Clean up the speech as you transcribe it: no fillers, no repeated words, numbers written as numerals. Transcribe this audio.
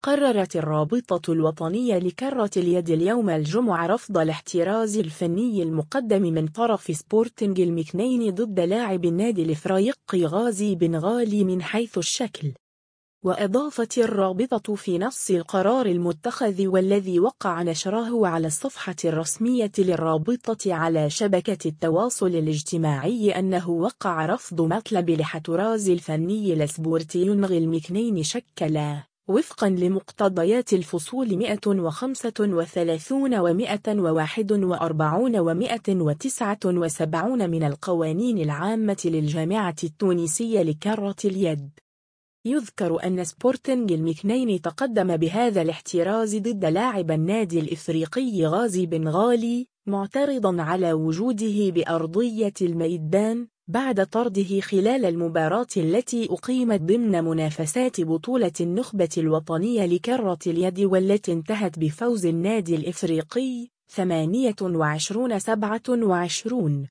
قررت الرابطة الوطنية لكرة اليد اليوم الجمعة رفض الاحتراز الفني المقدم من طرف سبورتنج المكنين ضد لاعب النادي الإفريقي غازي بن غالي من حيث الشكل. وأضافت الرابطة في نص القرار المتخذ والذي وقع نشره على الصفحة الرسمية للرابطة على شبكة التواصل الاجتماعي أنه وقع رفض مطلب الاحتراز الفني لسبورتينغ المكنين شكل وفقا لمقتضيات الفصول 135 و141 و179 من القوانين العامة للجامعة التونسية لكرة اليد. يذكر أن سبورتنج المكنين تقدم بهذا الاحتراز ضد لاعب النادي الإفريقي غازي بن غالي معترضا على وجوده بأرضية الميدان بعد طرده خلال المباراة التي أقيمت ضمن منافسات بطولة النخبة الوطنية لكرة اليد والتي انتهت بفوز النادي الإفريقي 28-27.